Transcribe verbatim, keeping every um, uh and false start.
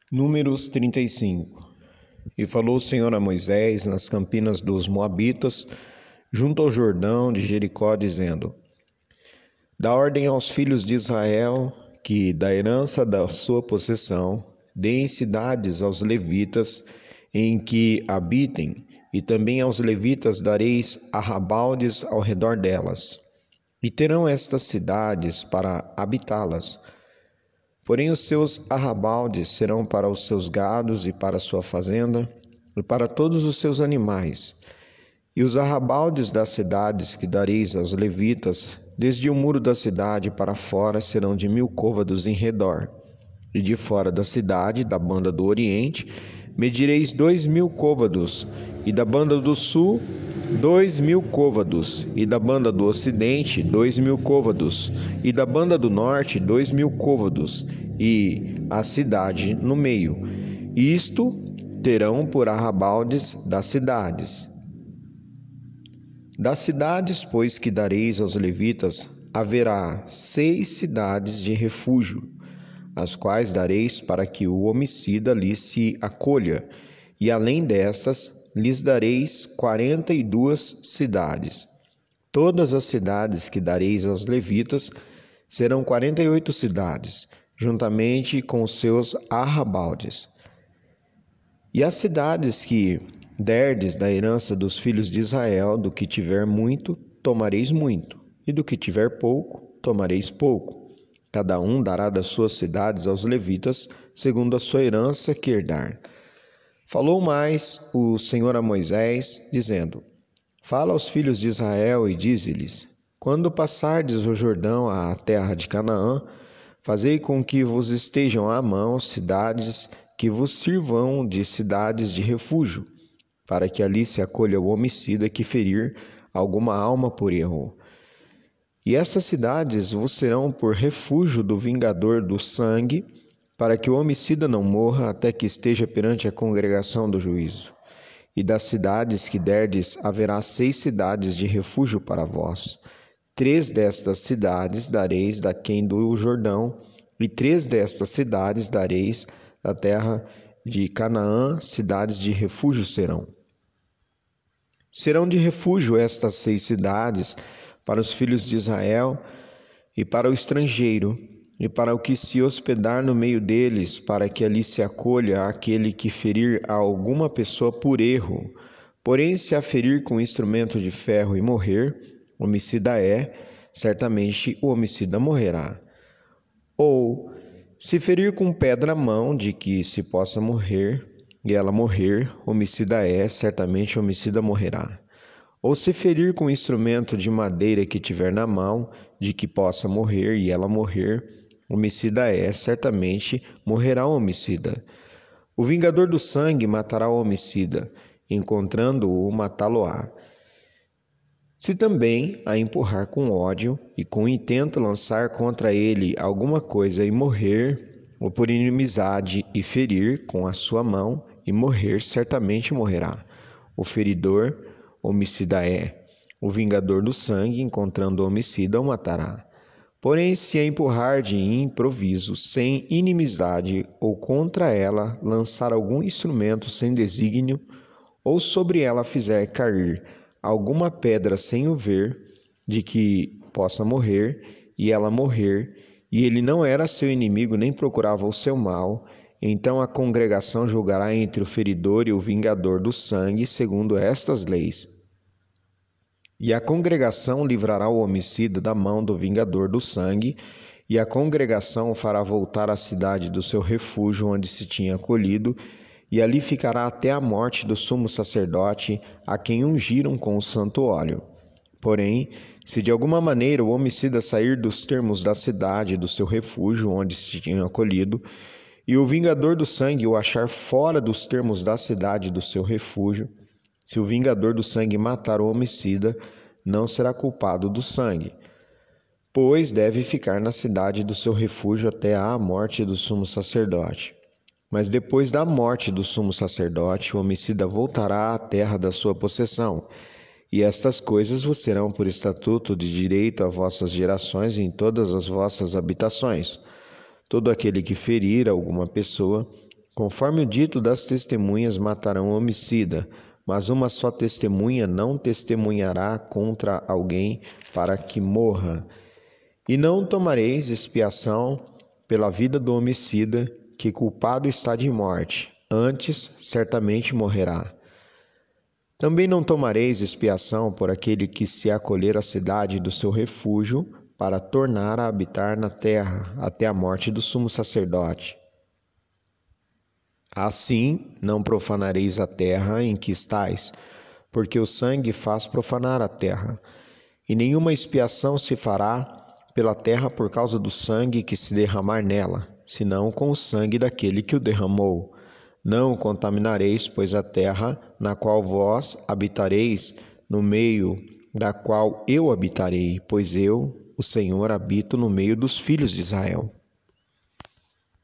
Números trinta e cinco. E falou o Senhor a Moisés nas campinas dos Moabitas, junto ao Jordão de Jericó, dizendo: Dá ordem aos filhos de Israel que, da herança da sua possessão, deem cidades aos levitas em que habitem, e também aos levitas dareis arrabaldes ao redor delas. E terão estas cidades para habitá-las. Porém os seus arrabaldes serão para os seus gados e para a sua fazenda, e para todos os seus animais. E os arrabaldes das cidades que dareis aos levitas, desde o muro da cidade para fora, serão de mil côvados em redor. E de fora da cidade, da banda do oriente, medireis dois mil côvados, e da banda do sul, dois mil côvados, e da banda do ocidente, dois mil côvados, e da banda do norte, dois mil côvados, e a cidade no meio. Isto terão por arrabaldes das cidades. Das cidades, pois, que dareis aos levitas, haverá seis cidades de refúgio, as quais dareis para que o homicida lhes se acolha, e além destas, lhes dareis quarenta e duas cidades. Todas as cidades que dareis aos levitas serão quarenta e oito cidades, juntamente com os seus arrabaldes. E as cidades que derdes da herança dos filhos de Israel, do que tiver muito, tomareis muito, e do que tiver pouco, tomareis pouco. Cada um dará das suas cidades aos levitas, segundo a sua herança que herdar. Falou mais o Senhor a Moisés, dizendo: Fala aos filhos de Israel e dize-lhes: Quando passardes o Jordão à terra de Canaã, fazei com que vos estejam à mão cidades que vos sirvam de cidades de refúgio, para que ali se acolha o homicida que ferir alguma alma por erro. E essas cidades vos serão por refúgio do vingador do sangue, para que o homicida não morra até que esteja perante a congregação do juízo. E das cidades que derdes haverá seis cidades de refúgio para vós. Três destas cidades dareis daquém do Jordão, e três destas cidades dareis da terra de Canaã, cidades de refúgio serão. Serão de refúgio estas seis cidades para os filhos de Israel e para o estrangeiro, e para o que se hospedar no meio deles, para que ali se acolha aquele que ferir a alguma pessoa por erro. Porém, se a ferir com instrumento de ferro e morrer, homicida é, certamente o homicida morrerá. Ou, se ferir com pedra a mão de que se possa morrer, e ela morrer, homicida é, certamente o homicida morrerá. Ou se ferir com instrumento de madeira que tiver na mão, de que possa morrer, e ela morrer, homicida é, certamente morrerá o homicida. O vingador do sangue matará o homicida, encontrando-o, matá-lo-á. Se também a empurrar com ódio e com intento lançar contra ele alguma coisa e morrer, ou por inimizade e ferir com a sua mão e morrer, certamente morrerá. O feridor, homicida é. O vingador do sangue, encontrando o homicida, o matará. Porém, se a empurrar de improviso, sem inimizade, ou contra ela lançar algum instrumento sem desígnio, ou sobre ela fizer cair alguma pedra sem o ver, de que possa morrer, e ela morrer, e ele não era seu inimigo nem procurava o seu mal, então a congregação julgará entre o feridor e o vingador do sangue, segundo estas leis. E a congregação livrará o homicida da mão do vingador do sangue, e a congregação o fará voltar à cidade do seu refúgio, onde se tinha acolhido, e ali ficará até a morte do sumo sacerdote, a quem ungiram com o santo óleo. Porém, se de alguma maneira o homicida sair dos termos da cidade do seu refúgio, onde se tinha acolhido, e o vingador do sangue o achar fora dos termos da cidade do seu refúgio, se o vingador do sangue matar o homicida, não será culpado do sangue, pois deve ficar na cidade do seu refúgio até a morte do sumo sacerdote. Mas depois da morte do sumo sacerdote, o homicida voltará à terra da sua possessão, e estas coisas vos serão por estatuto de direito a vossas gerações em todas as vossas habitações. Todo aquele que ferir alguma pessoa, Conforme o dito das testemunhas matarão o homicida, mas uma só testemunha não testemunhará contra alguém para que morra. E não tomareis expiação pela vida do homicida, que culpado está de morte, antes certamente morrerá. Também não tomareis expiação por aquele que se acolher à cidade do seu refúgio, para tornar a habitar na terra até a morte do sumo sacerdote. Assim, não profanareis a terra em que estais, porque o sangue faz profanar a terra. E nenhuma expiação se fará pela terra por causa do sangue que se derramar nela, senão com o sangue daquele que o derramou. Não contaminareis, pois, a terra na qual vós habitareis, no meio da qual eu habitarei, pois eu, o Senhor, habito no meio dos filhos de Israel.